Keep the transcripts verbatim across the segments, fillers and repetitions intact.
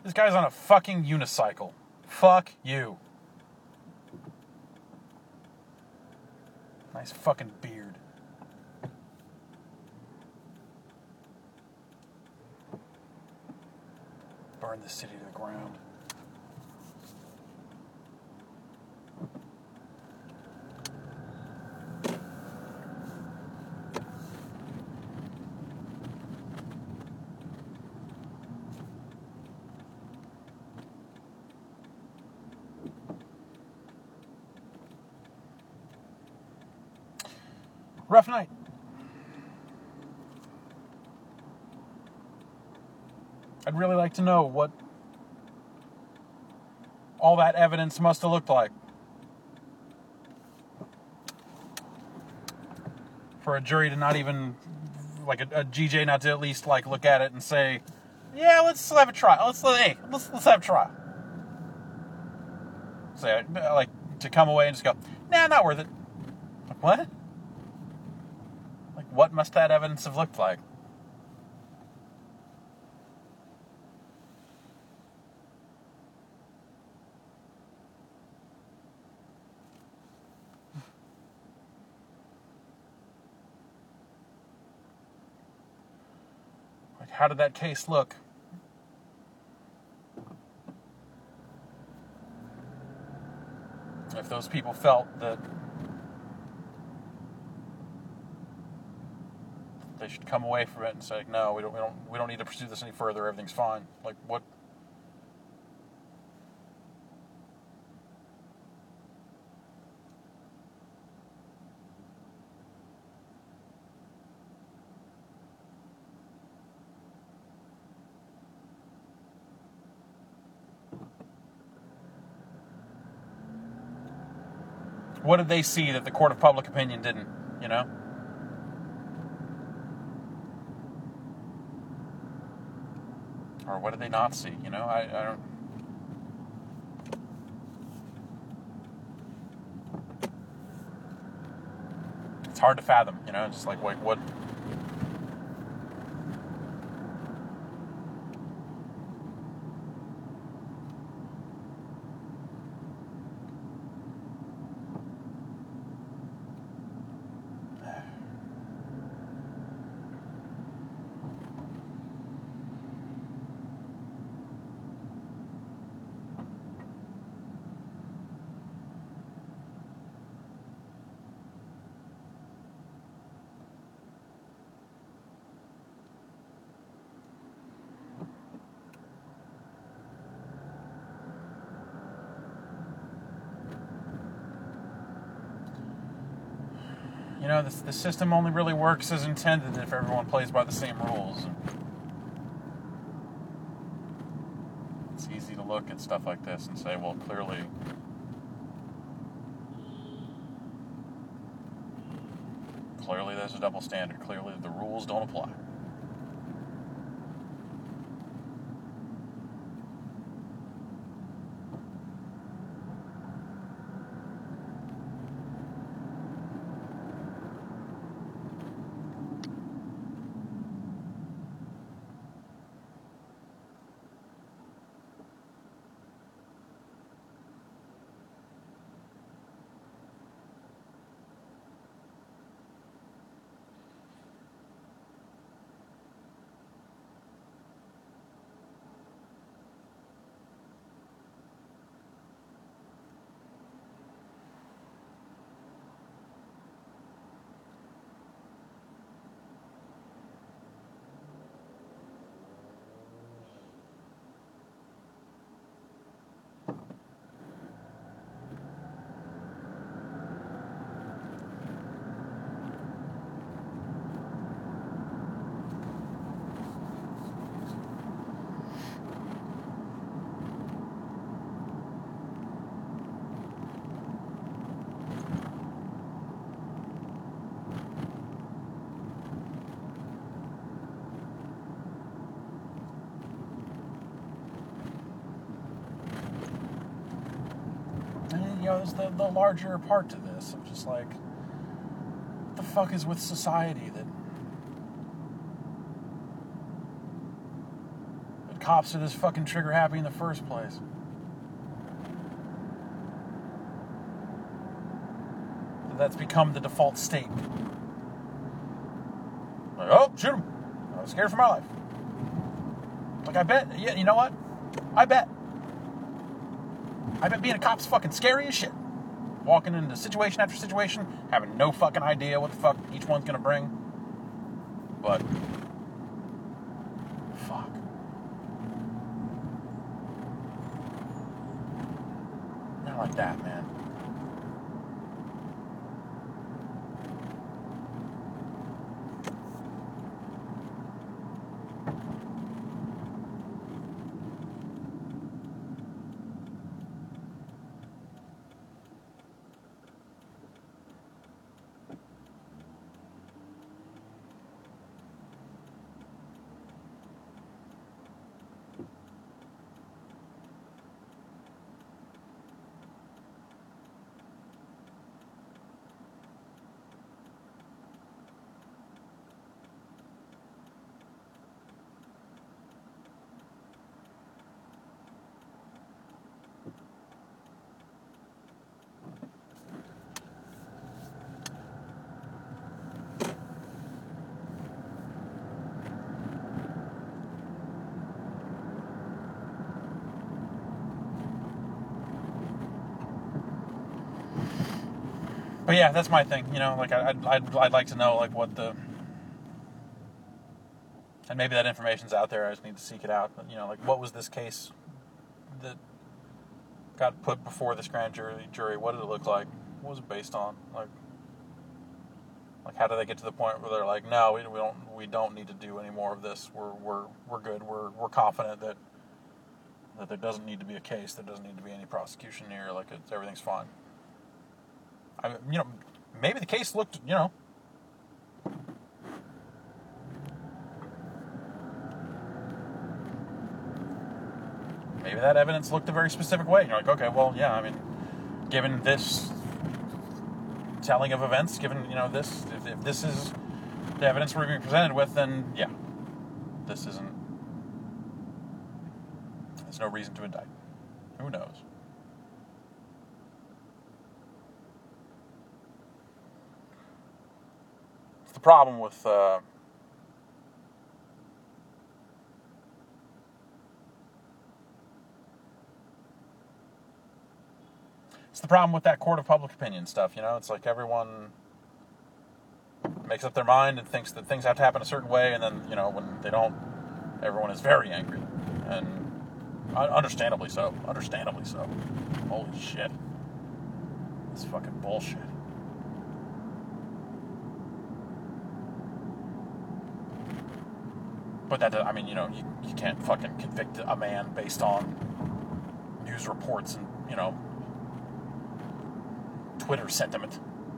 This guy's on a fucking unicycle. Fuck you. Nice fucking beard. Burn the city to the ground. Rough night. I'd really like to know what all that evidence must have looked like for a jury to not even, like a, a G J not to at least like look at it and say, yeah, let's have a try. Let's hey, let's let's have a try. Say like to come away and just go, nah, not worth it. Like, what? Like, what must that evidence have looked like? Like, how did that case look? If those people felt that they should come away from it and say, no, we don't, we don't, we don't need to pursue this any further. Everything's fine. Like, what? What did they see that the court of public opinion didn't, you know? Or what did they not see, you know? I, I don't... It's hard to fathom, you know? Just like, like what... You know, the, the system only really works as intended if everyone plays by the same rules. It's easy to look at stuff like this and say, well, clearly... Clearly there's a double standard. Clearly the rules don't apply. You know, there's the, the larger part to this of just like, what the fuck is with society that, that cops are this fucking trigger happy in the first place. That's become the default state. Like, oh, shoot him. I was scared for my life. Like, I bet, yeah, you know what? I bet. I bet being a cop's fucking scary as shit. Walking into situation after situation, having no fucking idea what the fuck each one's gonna bring. But, fuck. Not like that, man. But yeah, that's my thing, you know, like, I'd, I'd, I'd like to know, like, what the, and maybe that information's out there, I just need to seek it out, but, you know, like, what was this case that got put before this grand jury, jury, what did it look like, what was it based on, like, like, how did they get to the point where they're like, no, we, we don't, we don't need to do any more of this, we're, we're, we're good, we're, we're confident that, that there doesn't need to be a case, there doesn't need to be any prosecution here, like, it's, everything's fine. I mean, you know, maybe the case looked, you know, maybe that evidence looked a very specific way. You're like, okay, well, yeah, I mean, given this telling of events, given, you know, this, if, if this is the evidence we're being presented with, then, yeah, this isn't, there's no reason to indict. Who knows? The problem with uh, it's the problem with that court of public opinion stuff, you know, it's like everyone makes up their mind and thinks that things have to happen a certain way, and then, you know, when they don't, everyone is very angry, and understandably so, understandably so. Holy shit. It's fucking bullshit. But that, I mean, you know, you, you can't fucking convict a man based on news reports and, you know, Twitter sentiment.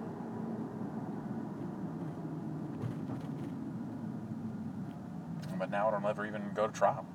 But now it'll never even go to trial.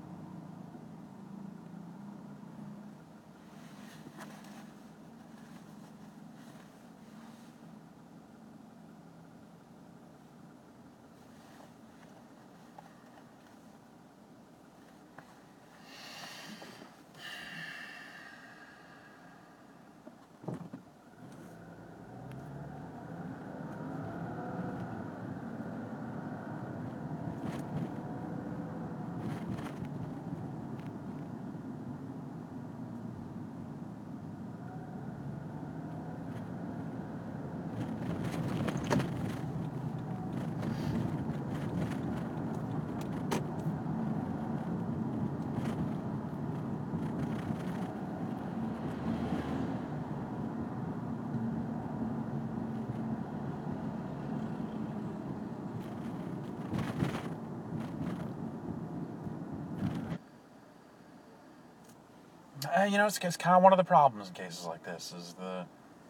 Uh, you know, it's, it's kind of one of the problems in cases like this, is the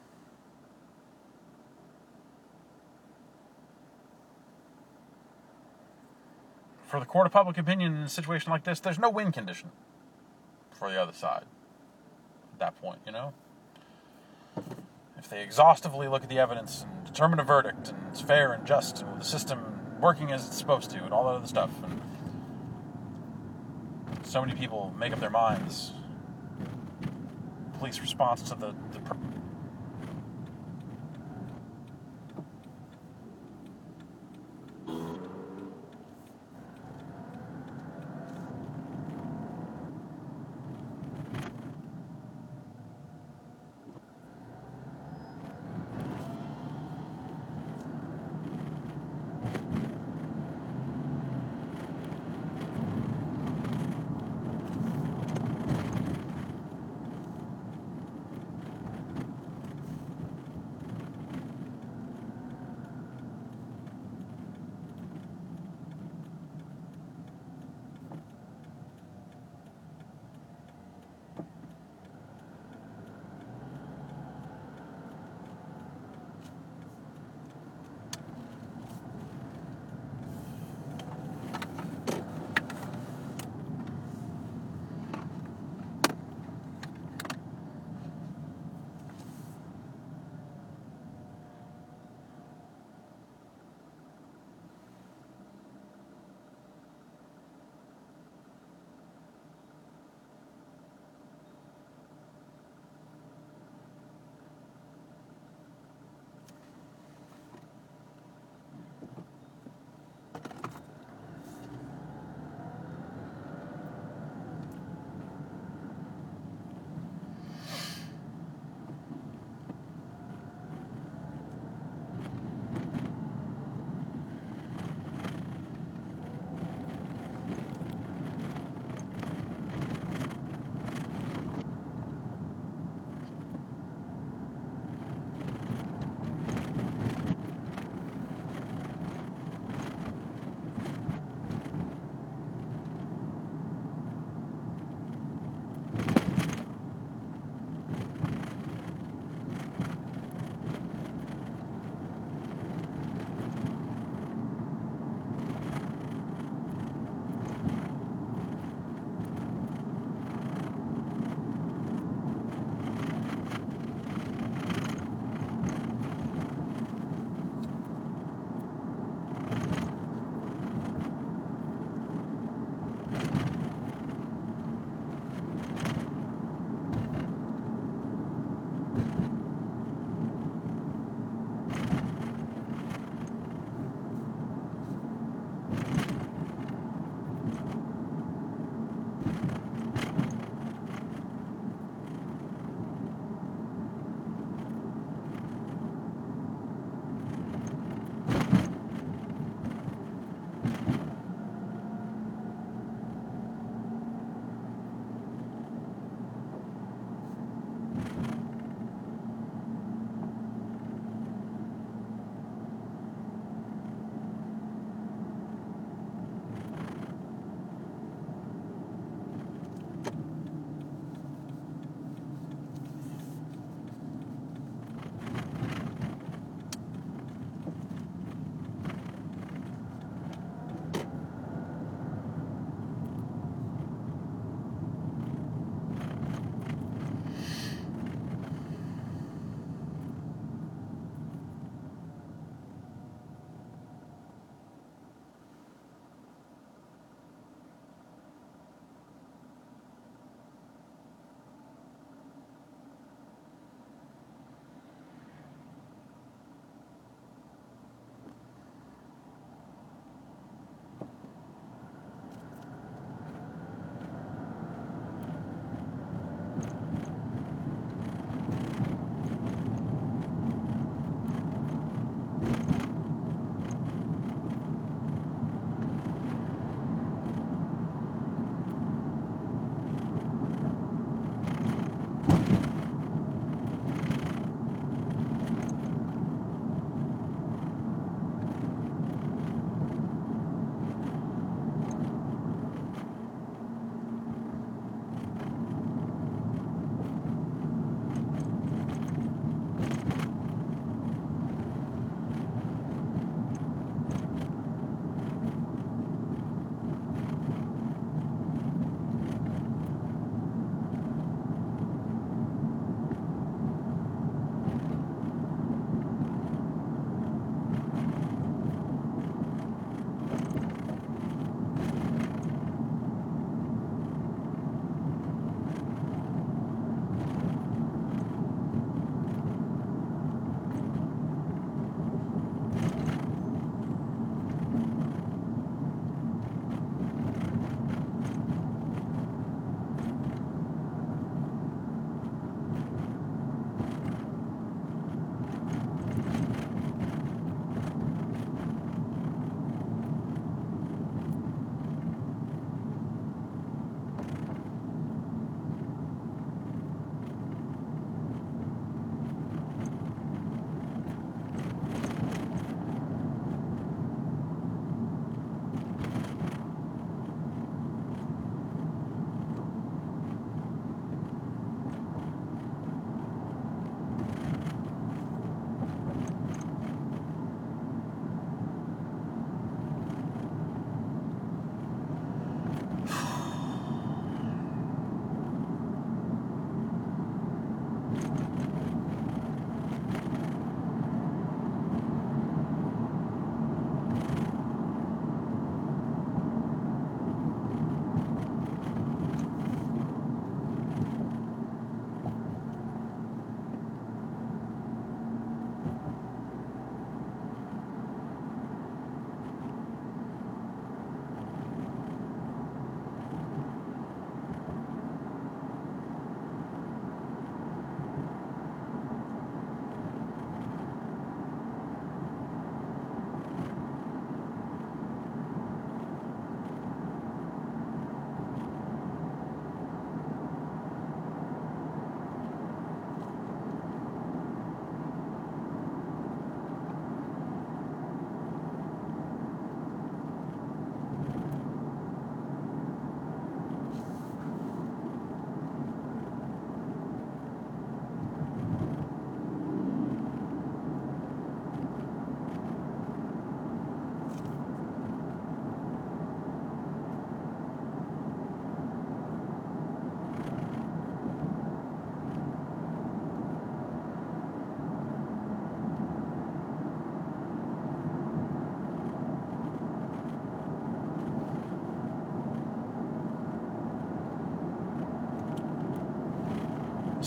for the court of public opinion in a situation like this, there's no win condition for the other side at that point, you know? If they exhaustively look at the evidence and determine a verdict, and it's fair and just, and with the system working as it's supposed to, and all that other stuff, and so many people make up their minds. Police response to the, the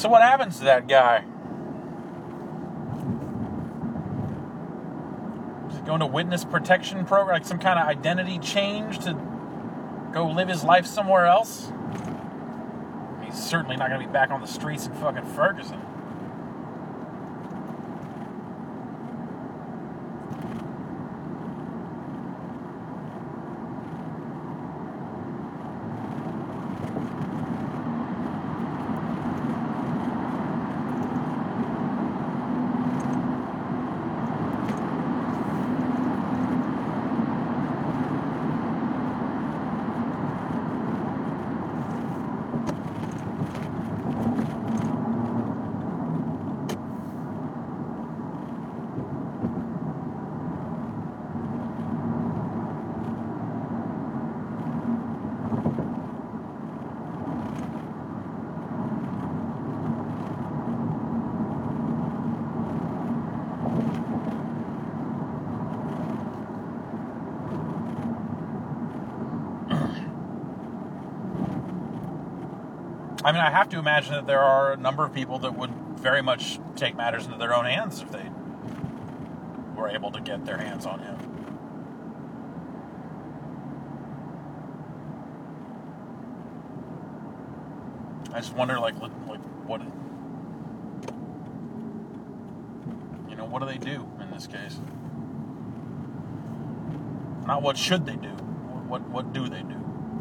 So what happens to that guy? Is he going to witness protection program, like some kind of identity change to go live his life somewhere else? He's certainly not going to be back on the streets in fucking Ferguson. I mean, I have to imagine that there are a number of people that would very much take matters into their own hands if they were able to get their hands on him. I just wonder, like, like what, you know, what do they do in this case? Not what should they do. What what, what do they do?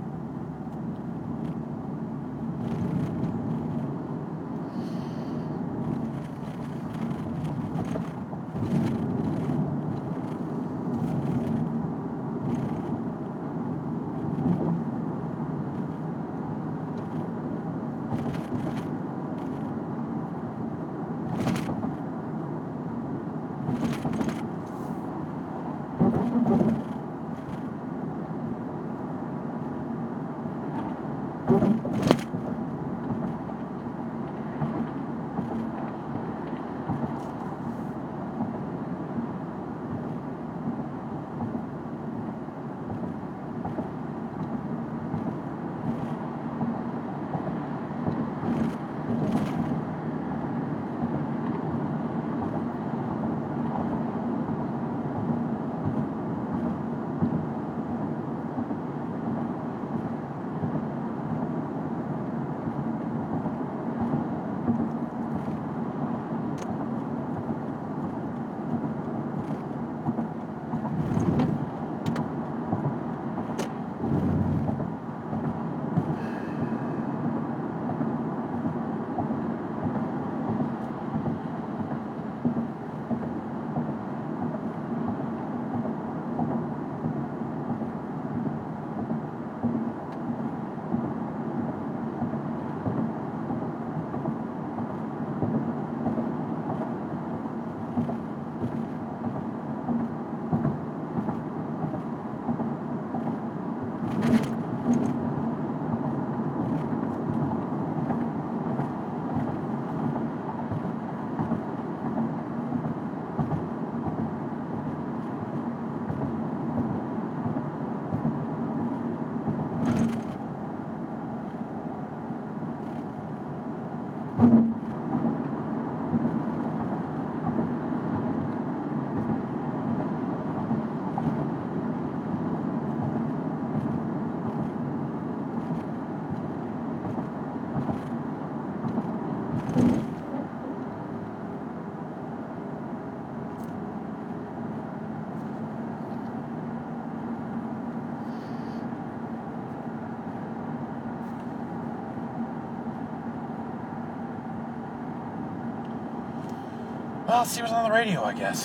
Well, let's see what's on the radio, I guess.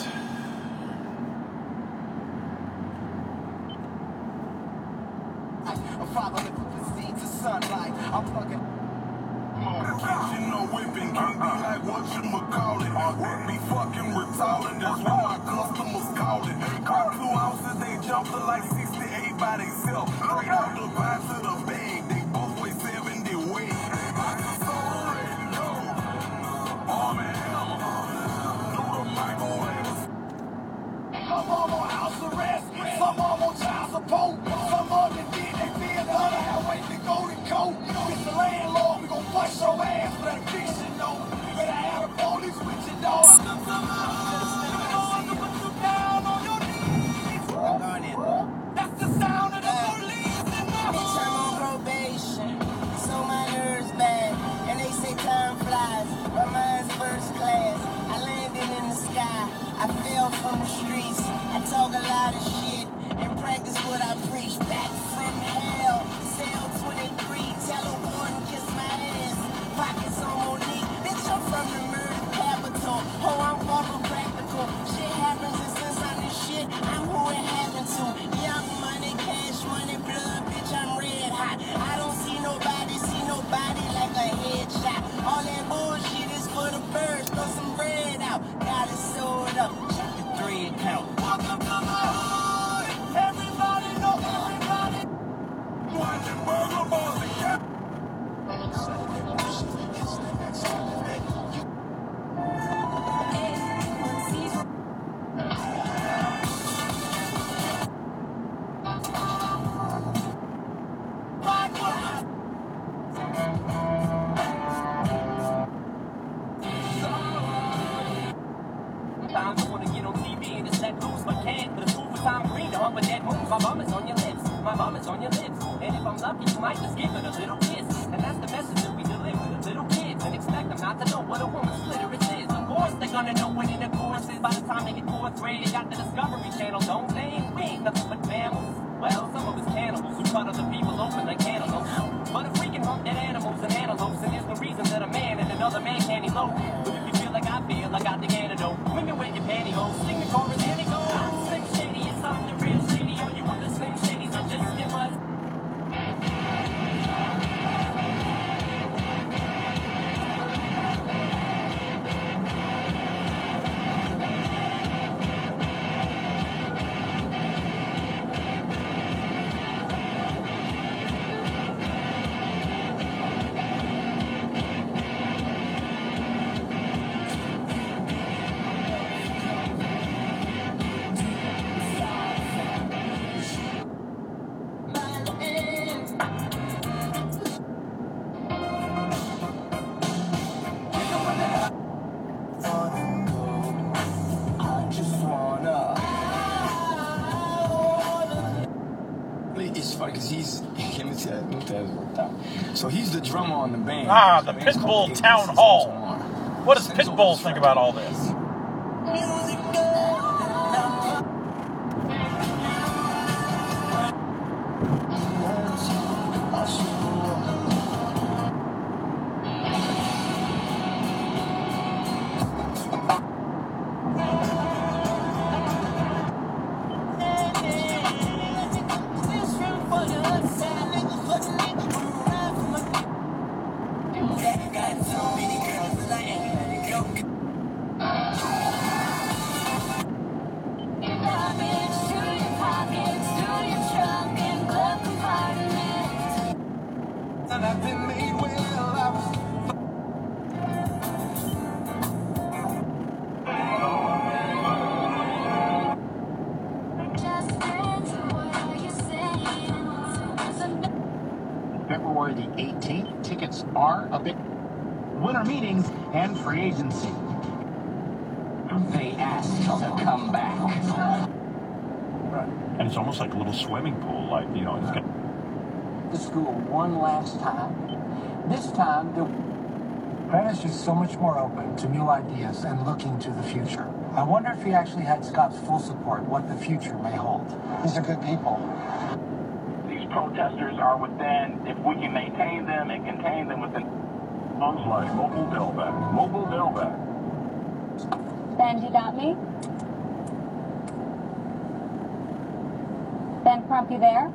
I'm following the seeds of sunlight. I'm plugging. Catching no whipping can be like what you call it. Work be fucking retarded. That's what my customers call it. Got two ounces, they jump to like sixty-eight by themselves. Straight out the pie to the bag. They both weigh seventy weight. I can so ready to go. Arm and hammer. Through the microwave. Some of them on house arrest. Some of them on child support. Some of them did they feel the other half waiting to go to court. It's the landlord. We gon' bust your ass for that fiction, no. on your lips. And if I'm lucky, you might just give it a little kiss. And that's the message that we deliver to little kids. And expect them not to know what a woman's clitoris is. Of course, they're gonna know what intercourse is. By the time they hit fourth grade, they got the Discovery Channel, don't they? We ain't nothing but mammals. Well, some of us cannibals who cut other people open like cantaloupes. But if we can hunt dead animals and antelopes, and there's no reason that a man and another man can't elope. But if you feel like I feel, I got the antidote. Women wear your pantyhose, sing the chorus, here they go. I'm Slim Shady, it's something real shady. All you other Slim Shadys are just stimulus. It's funny because he's him and Ted, Ted worked out. So he's the drummer on the band. Ah, the Pitbull Town Hall. What does Pitbull think about all this? February the eighteenth. Tickets are a bit. Winter meetings and free agency. They asked to come back. And it's almost like a little swimming pool, like, you know, it's got The school one last time. This time, the Brad is just so much more open to new ideas and looking to the future. I wonder if he actually had Scott's full support, what the future may hold. These are good people. These protesters are within, if we can maintain them and contain them within. sounds like Mobile Delvac. Mobile Delvac. Ben, you got me? Ben Crump, you there?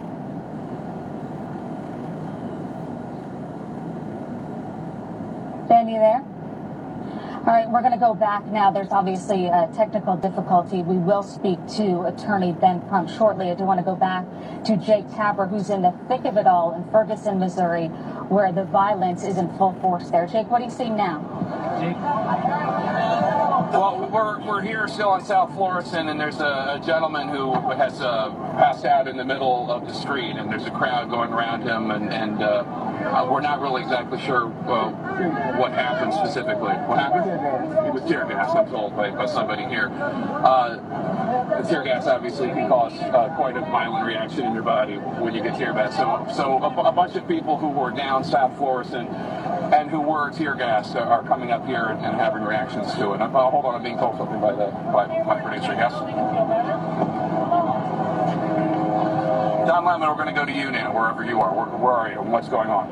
Ben, you there? All right, we're going to go back now. There's obviously a technical difficulty. We will speak to Attorney Ben Crump shortly. I do want to go back to Jake Tapper, who's in the thick of it all in Ferguson, Missouri, where the violence is in full force there. Jake, what are you seeing now? Jake? Well, we're, we're here still on South Florissant, and there's a, a gentleman who has uh, passed out in the middle of the street, and there's a crowd going around him, and, and uh, uh, we're not really exactly sure uh, what happened specifically. What happened? It was tear gas, I'm told by, by somebody here. Uh, the tear gas obviously can cause uh, quite a violent reaction in your body when you get tear gas. So, so a, a bunch of people who were down South Florissant and who were tear gas are coming up here and, and having reactions to it. Uh, hold on, I'm being told something by the by my producer. Yes. Don Lemon, we're going to go to you now, wherever you are. Where, where are you? What's going on?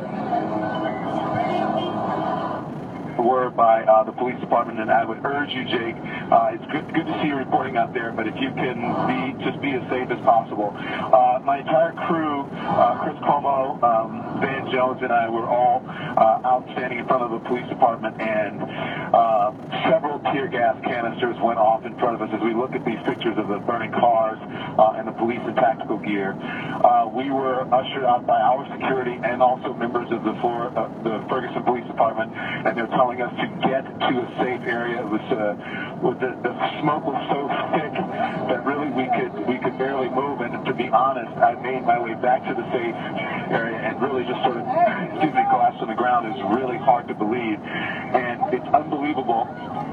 Word by uh, the police department, and I would urge you, Jake, uh, it's good, good to see you reporting out there, but if you can be just be as safe as possible. Uh, my entire crew, uh, Chris Como, um, Van Jones, and I were all uh, out standing in front of the police department, and uh, several tear gas canisters went off in front of us as we look at these pictures of the burning cars uh, and the police in tactical gear. Uh, we were ushered out by our security and also members of the, Florida, uh, the Ferguson Police Department, and they're telling us to get to a safe area. It was uh, with the, the smoke was so thick that really we could we could barely move. And to be honest, I made my way back to the safe area and really just sort of, excuse me, collapsed on the ground. Is really hard to believe, and it's unbelievable. Uh,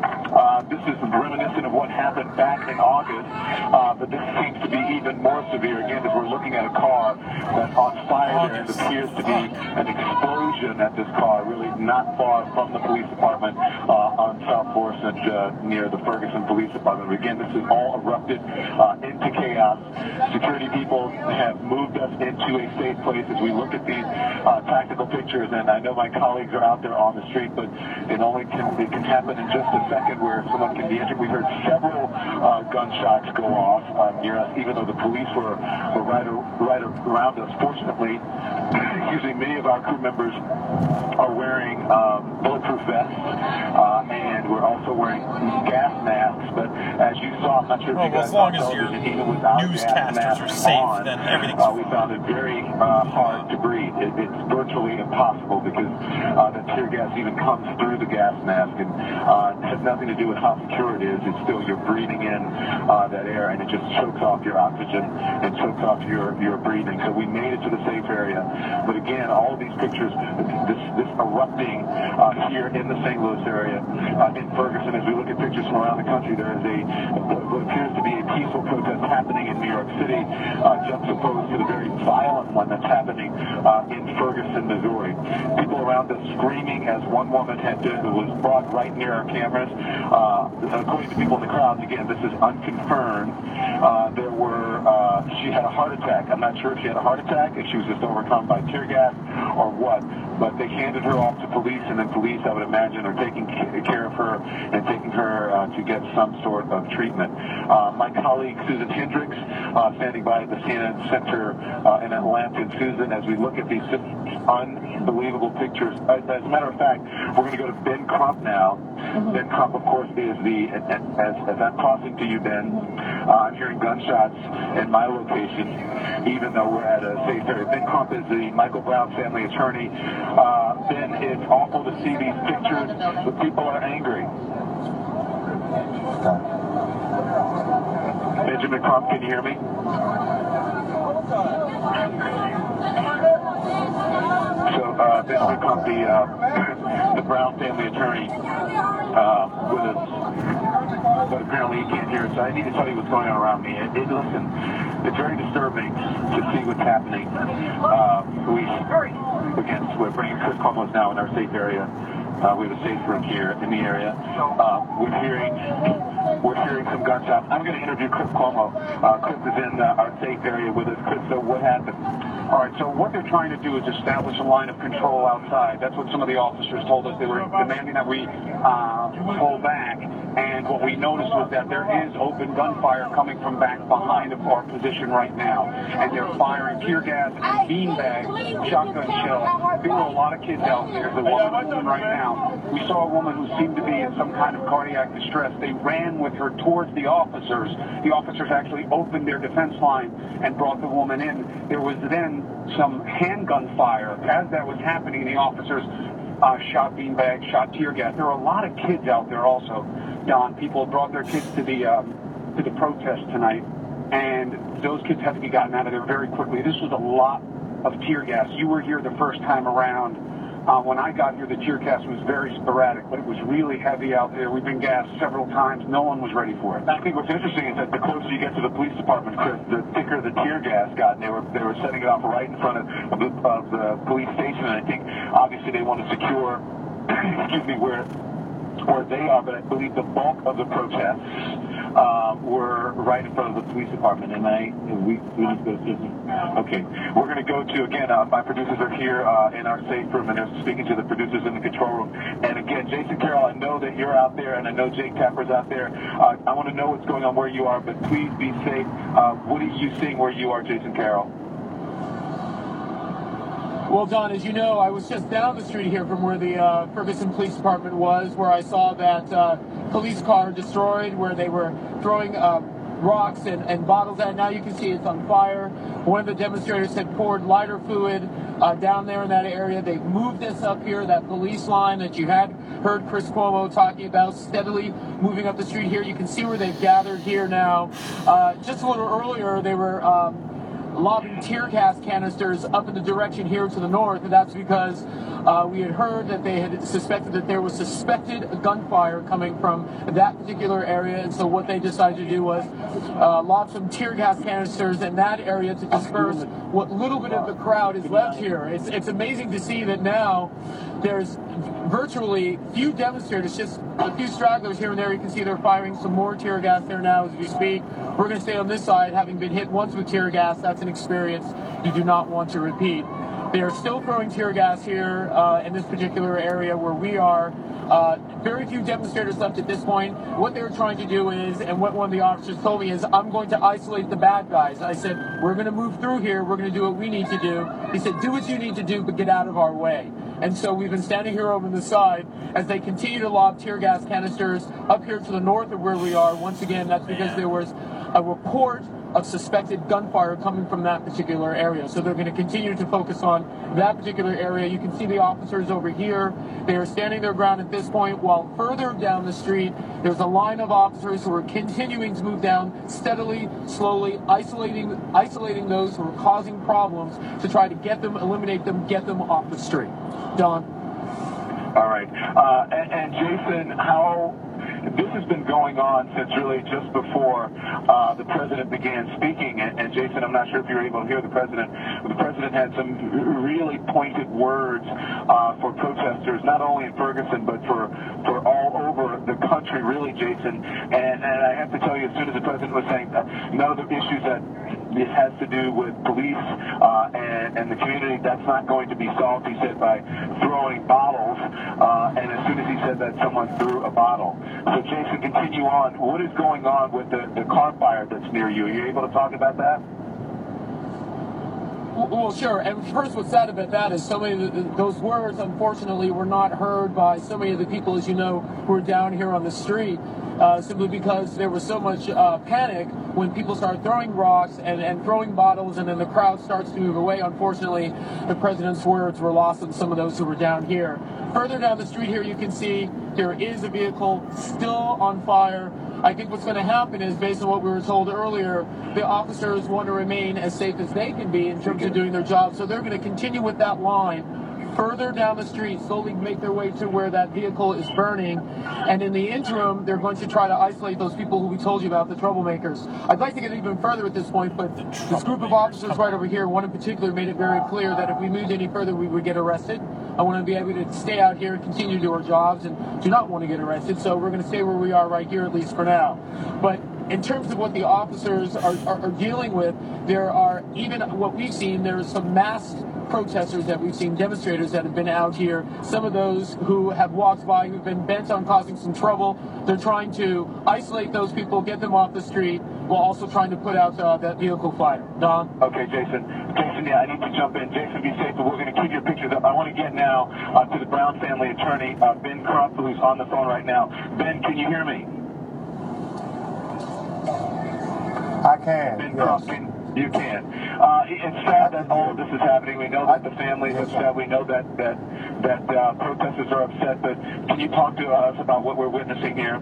Uh, this is reminiscent of what happened back in August, uh, but this seems to be even more severe. Again, as we're looking at a car that's on fire there, it appears to be an explosion at this car, really not far from the police department uh, on South Florissant uh, near the Ferguson Police Department. Again, this is all erupted uh, into chaos. Security people have moved us into a safe place as we look at these uh, tactical pictures, and I know my colleagues are out there on the street, but it only can, it can happen in just a second where someone can be injured. We heard several uh, gunshots go off uh, near us, even though the police were, were right, right around us. Fortunately, excuse me, many of our crew members are wearing um, bulletproof vests, uh, and we're also wearing gas masks. But as you saw, I'm not sure if well, you guys as long saw as your even without newscasters are safe, on, then everything's uh, we found it very uh, hard to breathe. It, it's virtually impossible because uh, the tear gas even comes through the gas mask, and uh, it has nothing to do with how secure it is. It's still you're breathing in uh, that air, and it just chokes off your oxygen and chokes off your, your breathing. So we made it to the safe area. But again, all of these pictures, this, this erupting uh, here in the Saint Louis area, uh, in Ferguson, as we look at pictures from around the country, there is a what appears to be a peaceful protest happening in New York City, uh, juxtaposed to the very violent one that's happening uh, in Ferguson, Missouri. People around us screaming, as one woman had to, was brought right near our cameras. Uh, according to people in the crowd, again, this is unconfirmed. Uh, there were, uh, she had a heart attack. I'm not sure if she had a heart attack, if she was just overcome by tear gas or what, but they handed her off to police, and then police, I would imagine, are taking care of her and taking her uh, to get some sort of treatment. Uh, my colleague, Susan Hendricks, uh, standing by at the C N N Center uh, in Atlanta. And Susan, as we look at these unbelievable pictures, as a matter of fact, we're going to go to Ben Crump now. Mm-hmm. Ben Crump, of course, is the, as, as I'm crossing to you, Ben, uh, I'm hearing gunshots in my location, even though we're at a safe area. Ben Crump is the Michael Brown family attorney. Uh, Ben, it's awful to see these pictures, but people are angry. Benjamin Crump, can you hear me? So, uh, Benjamin Crump, the, uh, the Brown family attorney, uh, with us, but apparently he can't hear us. So I need to tell you what's going on around me. It, it, listen, it's very disturbing to see what's happening. Uh, we, again, we're bringing Chris Cuomo's now in our safe area. Uh, we have a safe room here in the area. Uh, we're hearing, we're hearing some gunshots. I'm going to interview Chris Cuomo. Uh, Chris is in uh, our safe area with us. Chris, so what happened? All right, so what they're trying to do is establish a line of control outside. That's what some of the officers told us. They were demanding that we uh, pull back. And what we noticed was that there is open gunfire coming from back behind our position right now. And they're firing tear gas and beanbags, shotgun shells. There were a lot of kids out there. The woman who's in right now, we saw a woman who seemed to be in some kind of cardiac distress. They ran with her towards the officers. The officers actually opened their defense line and brought the woman in. There was then some handgun fire. As that was happening, the officers uh, shot beanbags, shot tear gas. There were a lot of kids out there also. Don, people brought their kids to the um, to the protest tonight, and those kids had to be gotten out of there very quickly. This was a lot of tear gas. You were here the first time around. Uh, when I got here, the tear gas was very sporadic, but it was really heavy out there. We've been gassed several times. No one was ready for it. I think what's interesting is that the closer you get to the police department, Chris, the thicker the tear gas got. And they were they were setting it off right in front of, of, the, of the police station, and I think obviously they want to secure, excuse me, where where they are. But I believe the bulk of the protests uh, were right in front of the police department. And I we we need to go to Disney. Okay, we're going to go to again. Uh, my producers are here uh, in our safe room, and they're speaking to the producers in the control room. And again, Jason Carroll, I know that you're out there, and I know Jake Tapper's out there. Uh, I want to know what's going on where you are, but please be safe. Uh, what are you seeing where you are, Jason Carroll? Well, Don, as you know, I was just down the street here from where the uh, Ferguson Police Department was, where I saw that uh, police car destroyed, where they were throwing uh, rocks and, and bottles at. Now you can see it's on fire. One of the demonstrators had poured lighter fluid uh, down there in that area. They've moved this up here, that police line that you had heard Chris Cuomo talking about, steadily moving up the street here. You can see where they've gathered here now. Uh, just a little earlier, they were... Um, lobbing tear gas canisters up in the direction here to the north, and that's because uh, we had heard that they had suspected that there was suspected gunfire coming from that particular area, and so what they decided to do was uh, lob some tear gas canisters in that area to disperse what little bit of the crowd is left here. It's, it's amazing to see that now there's virtually few demonstrators, just a few stragglers here and there. You can see they're firing some more tear gas there now as we speak. We're going to stay on this side, having been hit once with tear gas. That's an experience you do not want to repeat. They are still throwing tear gas here uh, in this particular area where we are. Uh, very few demonstrators left at this point. What they were trying to do is, and what one of the officers told me is, I'm going to isolate the bad guys. I said, we're going to move through here. We're going to do what we need to do. He said, do what you need to do, but get out of our way. And so we've been standing here over the side as they continue to lob tear gas canisters up here to the north of where we are. Once again, that's because there was a report of suspected gunfire coming from that particular area. So they're going to continue to focus on that particular area. You can see the officers over here. They are standing their ground at this point, while further down the street, there's a line of officers who are continuing to move down steadily, slowly, isolating isolating those who are causing problems to try to get them, eliminate them, get them off the street. Don? All right. Uh, and, and Jason, how... This has been going on since really just before uh, the president began speaking. And, and Jason, I'm not sure if you were able to hear the president. But the president had some really pointed words uh, for protesters, not only in Ferguson, but for, for all over the country, really, Jason. And, and I have to tell you, as soon as the president was saying that none of the issues that this has to do with police uh, and, and the community, that's not going to be solved, he said, by throwing bottles. Uh, and as soon as he said that, someone threw a bottle. So, Jason, continue on. What is going on with the, the car fire that's near you? Are you able to talk about that? Well, sure. And first, what's sad about that is so many of the, those words, unfortunately, were not heard by so many of the people, as you know, who are down here on the street. Uh, simply because there was so much uh, panic when people started throwing rocks and, and throwing bottles, and then the crowd starts to move away. Unfortunately, the president's words were lost on some of those who were down here. Further down the street here, you can see there is a vehicle still on fire. I think what's going to happen is, based on what we were told earlier, the officers want to remain as safe as they can be in terms of doing their job, so they're going to continue with that line further down the street, slowly make their way to where that vehicle is burning. And in the interim, they're going to try to isolate those people who we told you about, the troublemakers. I'd like to get even further at this point, but this group of officers right over here, one in particular, made it very clear that if we moved any further, we would get arrested. I want to be able to stay out here and continue to do our jobs and do not want to get arrested, so we're going to stay where we are right here, at least for now. But in terms of what the officers are, are, are dealing with, there are, even what we've seen, there's some masked protesters that we've seen, demonstrators that have been out here. Some of those who have walked by, who've been bent on causing some trouble. They're trying to isolate those people, get them off the street, while also trying to put out uh, that vehicle fire. Don? Okay, Jason. Jason, yeah, I need to jump in. Jason, be safe, but we're going to keep your pictures up. I want to get now uh, to the Brown family attorney, uh, Ben Crump, who's on the phone right now. Ben, can you hear me? I can. Ben yes. Crump, can, you can. Uh, it's sad that all of this is happening. We know that the family is upset. We know that that that uh, protesters are upset. But can you talk to us about what we're witnessing here?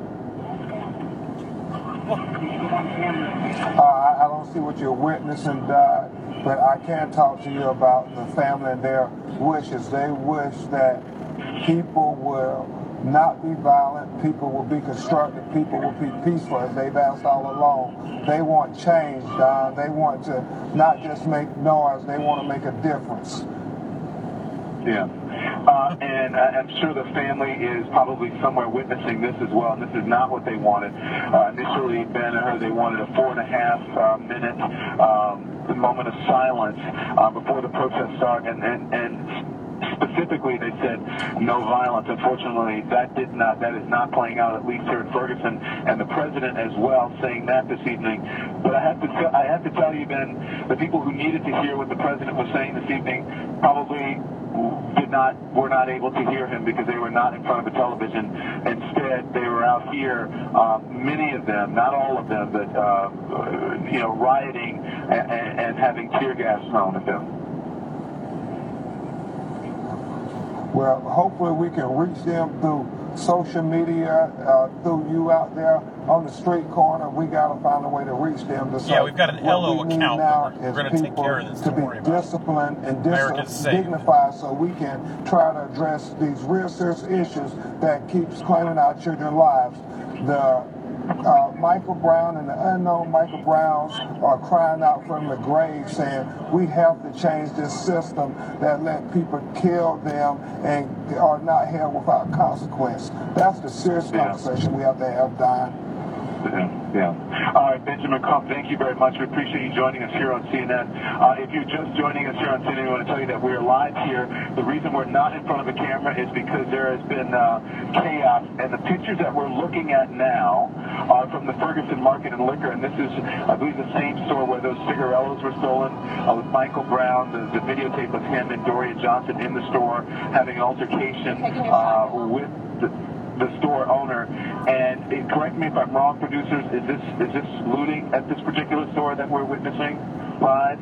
Uh, I, I don't see what you're witnessing, uh, but I can talk to you about the family and their wishes. They wish that people will not be violent, people will be constructive, people will be peaceful, as they've asked all along. They want change, Don. They want to not just make noise, they want to make a difference. Yeah. Uh, and I'm sure the family is probably somewhere witnessing this as well, and this is not what they wanted. Uh, initially, Ben and her, they wanted a four and a half uh, minute um, moment of silence uh, before the protest started, and, and, and specifically, they said no violence. Unfortunately, that did not. That is not playing out, at least here in Ferguson, and the president as well saying that this evening. But I have to, t- I have to tell you, Ben, the people who needed to hear what the president was saying this evening probably did not, were not able to hear him because they were not in front of a television. Instead, they were out here, uh, many of them, not all of them, but uh, you know, rioting and, and, and having tear gas thrown at them. Well, hopefully we can reach them through social media, uh, through you out there on the street corner, we got to find a way to reach them. To yeah, we've got an L O account now that we're, we're going to take care of this. To be disciplined and dis- safe. dignified so we can try to address these real serious issues that keeps claiming our children's lives. The Uh, Michael Brown and the unknown Michael Browns are crying out from the grave saying we have to change this system that let people kill them and are not held without consequence. That's the serious yeah. conversation we have to have, Don. Yeah, yeah. All right, Benjamin Crump, thank you very much. We appreciate you joining us here on C N N. Uh, if you're just joining us here on C N N, we want to tell you that we're live here. The reason we're not in front of a camera is because there has been uh, chaos, and the pictures that we're looking at now are from the Ferguson Market and Liquor, and this is, I believe, the same store where those cigarellos were stolen uh, with Michael Brown. The, the videotape of him and Doria Johnson in the store having an altercation uh, with the the store owner. And it, correct me if I'm wrong, producers, is this is this looting at this particular store that we're witnessing live?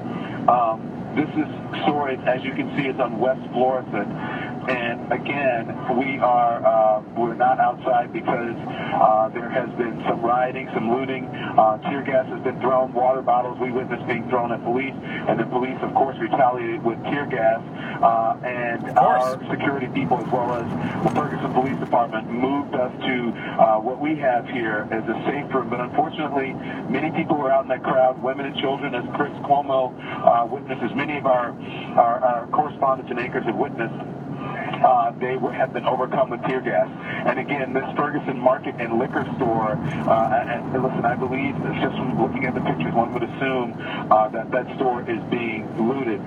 Um, this is store, as you can see, it's on West Florissant. And again, we are uh, we're not outside because uh, there has been some rioting, some looting. Uh, tear gas has been thrown, water bottles we witnessed being thrown at police, and the police, of course, retaliated with tear gas. Uh, and our security people, as well as the Ferguson Police Department, moved us to uh, what we have here as a safe room. But unfortunately, many people were out in that crowd, women and children, as Chris Cuomo uh, witnesses. Many of our, our, our correspondents and anchors have witnessed. Uh, they were, have been overcome with tear gas. And again, this Ferguson Market and Liquor store, uh, and, and listen, I believe, just from looking at the pictures, one would assume uh, that that store is being looted.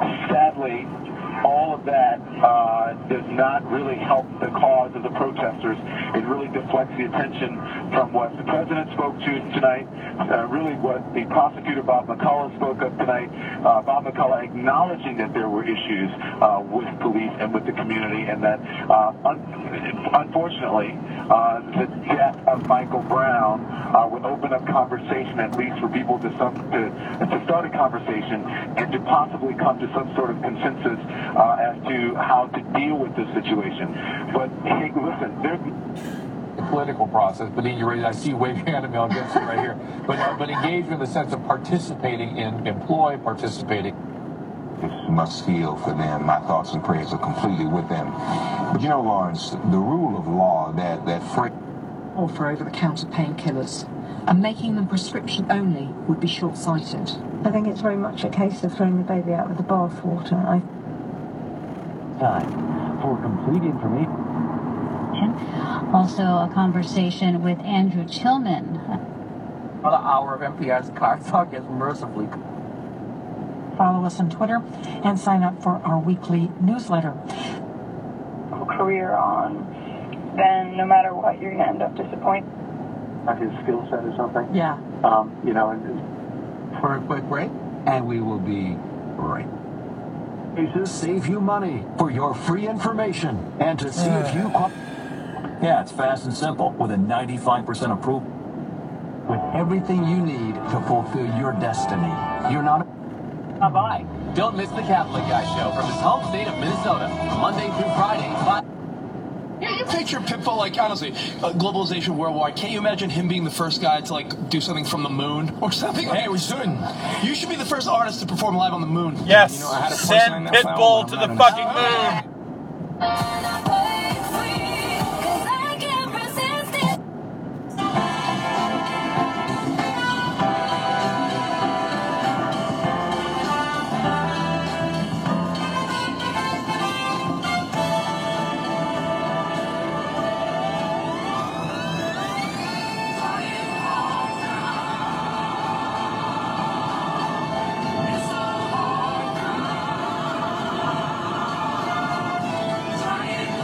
Sadly, all of that uh, does not really help the cause of the protesters. It really deflects the attention from what the president spoke to tonight, uh, really what the prosecutor Bob McCullough spoke of tonight. Uh, Bob McCullough acknowledging that there were issues uh, with police and with the community, and that uh, un- unfortunately uh, the death of Michael Brown uh, would open up conversation, at least for people to some to, to start a conversation and to possibly come to some sort of consensus Uh, as to how to deal with this situation. But hey, listen, there's the political process, but in your I see you waving your hand at me, I'll get you right here. But uh, but engagement in the sense of participating in employ, participating. This must feel for them. My thoughts and prayers are completely with them. But you know, Lawrence, the rule of law that that free or for over-the-counter painkillers, and making them prescription only would be short-sighted. I think it's very much a case of throwing the baby out with the bathwater. I Time for complete information. Also, a conversation with Andrew Tillman. Another hour of N P R's Car Talk is mercifully. Follow us on Twitter and sign up for our weekly newsletter. Career on, then no matter what, you're going to end up disappointed. Not his skill set or something. Yeah. Um, you know, and for a quick break, and we will be right. To save you money for your free information and to see if you qualify. Yeah, it's fast and simple with a ninety-five percent approval. With everything you need to fulfill your destiny. You're not. Bye bye. Don't miss the Catholic Guy Show from his home state of Minnesota, Monday through Friday. Five- Yeah, you picture Pitbull, like, honestly, uh, globalization worldwide. Can't you imagine him being the first guy to, like, do something from the moon or something? Hey, we should. You should be the first artist to perform live on the moon. Yes, you know, I had a send Pitbull to the fucking moon. Trying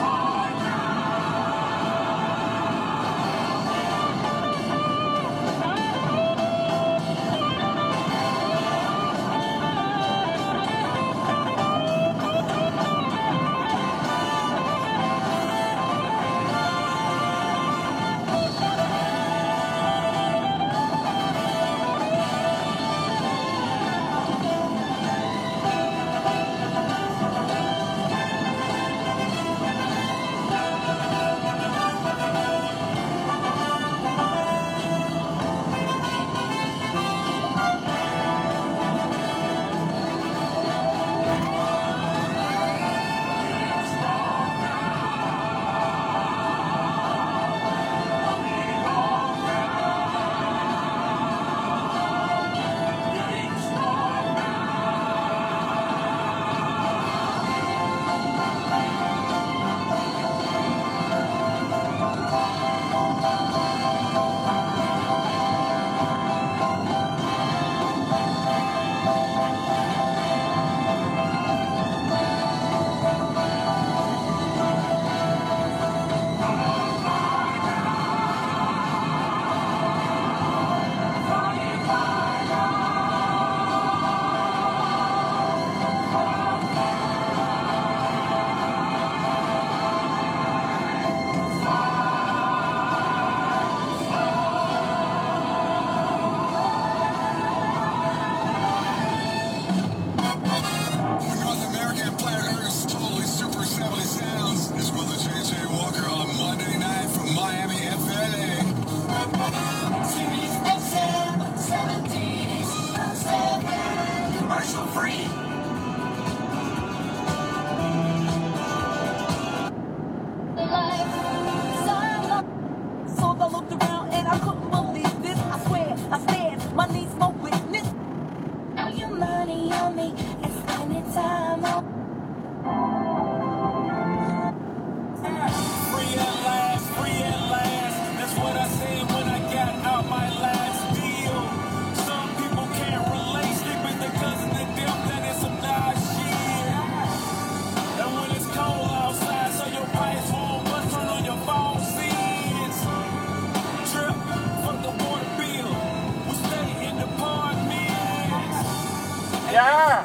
Yeah.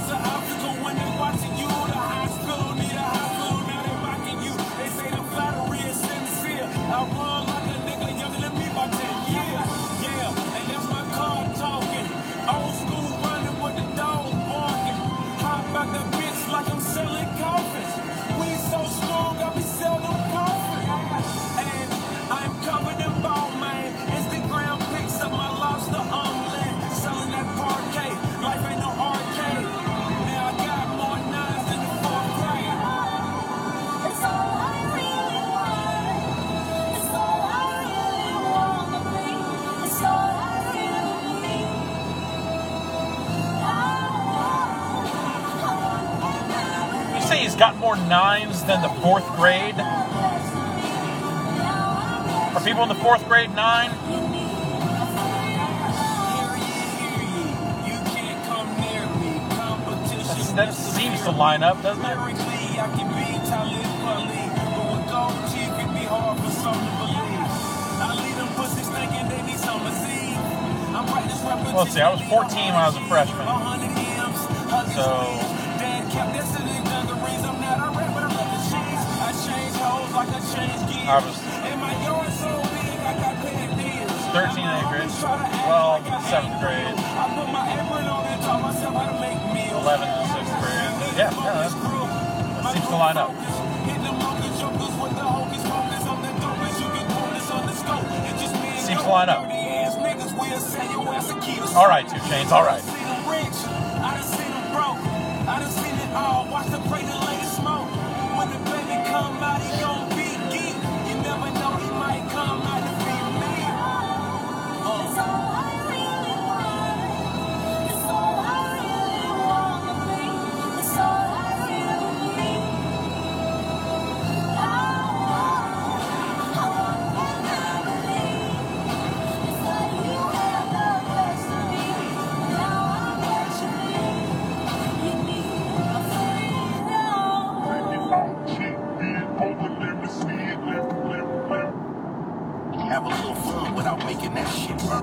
He's got more nines than the fourth grade. Are people in the fourth grade nine? That's, that seems to line up, doesn't it? Well, let's see, I was fourteen when I was a freshman. So I was thirteen in eighth grade, twelve in seventh grade, eleven in sixth grade. Yeah, yeah, that, that seems to line up. Seems to line up. All right, Two Chainz, all right. Have a little fun without making that shit burn.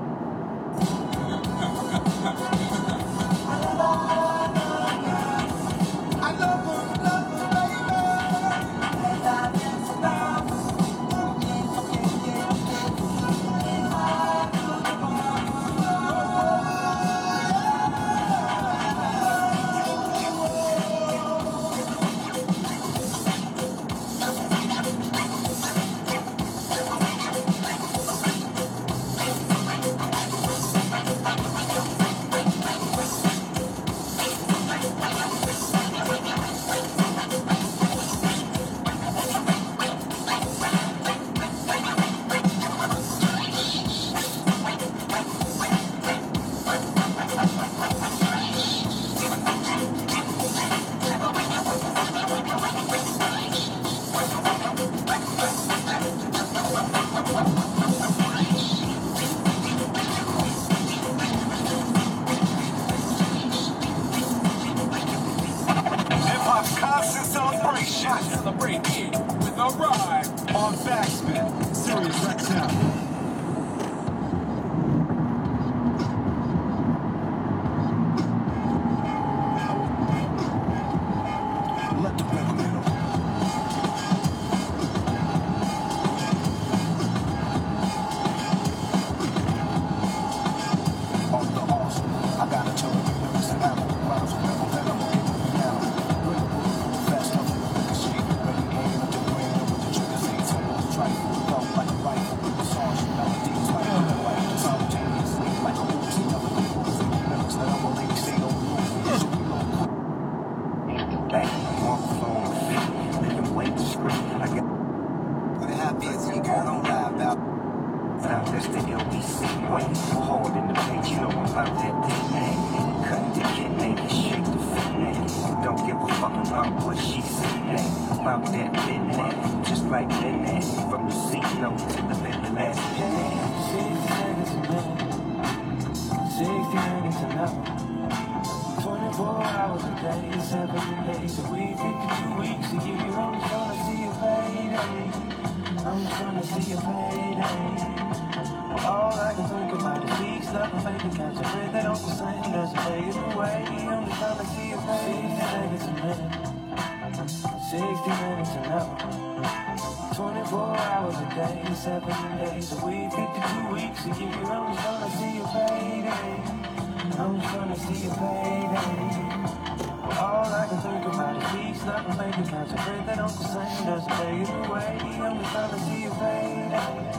All I can think about is weeks nothing fake, you can't separate that Uncle Sam doesn't take it away. Only time I see your face, seconds a minute, sixty minutes an hour, twenty-four hours a day, seven days a week, fifty-two weeks a year. I'm just trying to see your payday. I'm just trying to see your payday. All I can think about is peace, nothing fake, you can't separate that Uncle Sam doesn't take it away. I'm just trying to see your payday.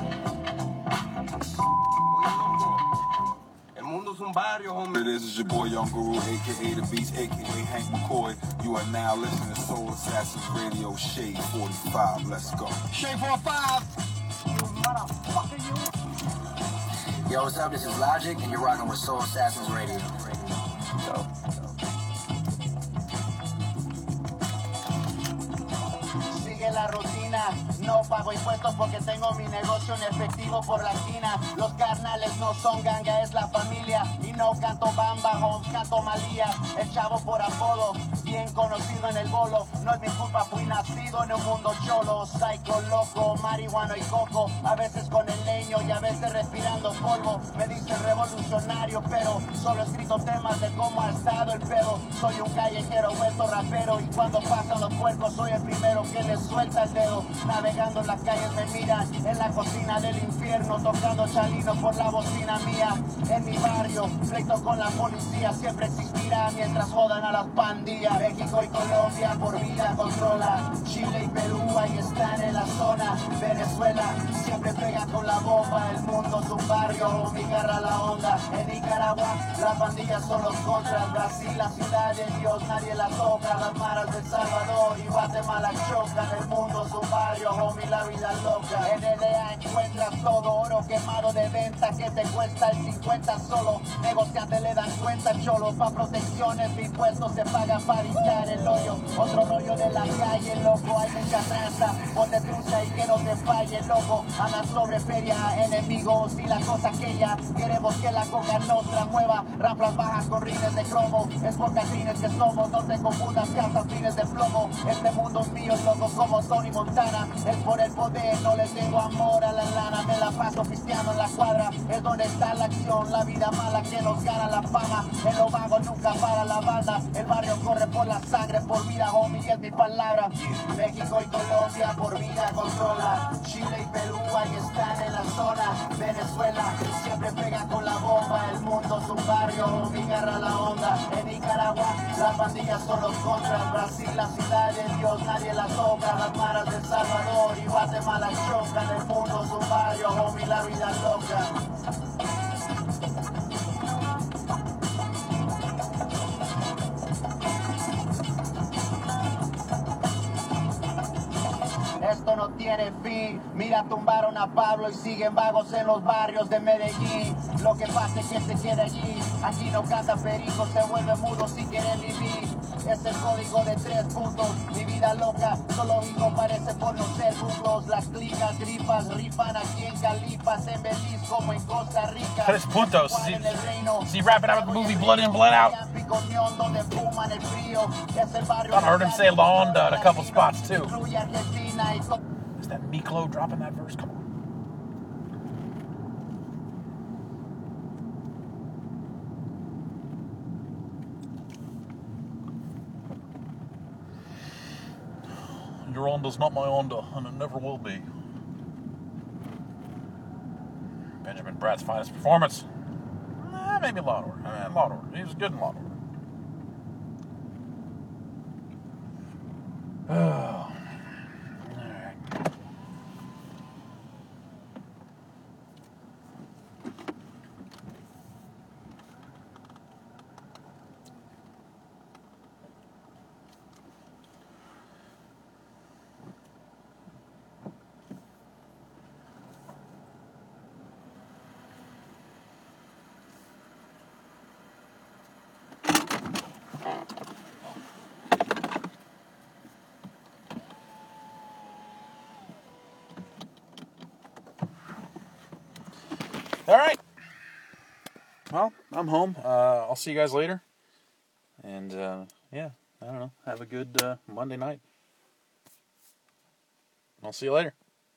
This is your boy Young Guru, aka The Beast, aka Hank McCoy. You are now listening to Soul Assassins Radio, Shade forty-five. Let's go. Shade forty-five. Yo, what's up? This is Logic, and you're rocking with Soul Assassins Radio. Go. La rutina, no pago impuestos porque tengo mi negocio en efectivo por la esquina. Los carnales no son ganga, es la familia. Y no canto bamba, o canto malía. El chavo por apodo, bien conocido en el bolo. No es mi culpa, fui nacido en un mundo cholo. Psycho, loco, marihuana y coco. A veces con el leño y a veces respirando polvo. Me dicen revolucionario, pero solo he escrito temas de cómo ha estado el pedo. Soy un callejero, vuelto rapero. Y cuando pasan los puercos soy el primero que les suelta el dedo. Navegando en las calles me miran, en la cocina del infierno, tocando chalino por la bocina mía. En mi barrio, pleito con la policía siempre existirá mientras jodan a las pandillas. México y Colombia por vida controla. Chile y Perú ahí están en la zona. Venezuela siempre pega con la bomba. El mundo es un barrio, mi garra la onda. En Nicaragua las pandillas son los contras. Brasil la ciudad de Dios, nadie la toca. Las maras de El Salvador y Guatemala chocan. El mundo es un barrio, homie, la vida loca. En L A encuentras todo, oro quemado de venta que te cuesta el cincuenta solo. Negociantes le dan cuenta, cholo, pa' protecciones, mi impuestos se pagan para limpiar el hoyo. Otro rollo de la calle, loco, hay mucha tranza. Ponte trucha y que no te falle, loco. Anda sobre feria, enemigos y la cosa aquella. Queremos que la coca nostra mueva. Ramplas bajas con rines de cromo. Es por catrines que somos, no te confundas, que hasta fines de plomo. Este mundo es mío, loco, como Tony Montana. Es por el poder, no le tengo amor a la lana. Me la paso pisteando en la cuadra. Es donde está la acción, la vida mala que nos gana la fama. En lo vago nunca para la banda. El barrio corre por la sangre, por vida, homie, es mi palabra. México y Colombia por vida controla. Chile y Perú ahí están en la zona. Venezuela siempre pega con la bomba. El mundo es un barrio, mi garra la onda. En Nicaragua las pandillas son los contras. Brasil la ciudad de Dios, nadie la toca. Las maras de El Salvador y Guatemala chocan. El mundo es un barrio, homie, la vida loca. Esto no tiene fin. Mira, tumbaron a Pablo y siguen vagos en los barrios de Medellín. Lo que pasa es que se queda allí. Aquí no canta perico, se vuelve mudo si quiere vivir. Es el código de tres puntos. Mi vida loca, zoológico parece por no ser rubros. Las clicas, gripas, rifan aquí en Calipas, en Belice como en Costa Rica. Tres puntos. Is he, is he rapping out the movie Blood In, Blood Out? I heard him say La Onda in a couple spots too. Is that Miklo dropping that verse? Come on. Your Onda's not my Onda, and it never will be. Benjamin Bratt's finest performance. Eh, maybe Law and Order. Eh, Law and Order. He was good in Law and Order. Oh. All right. Well, I'm home. Uh, I'll see you guys later. And, uh, yeah, I don't know. Have a good uh, Monday night. I'll see you later.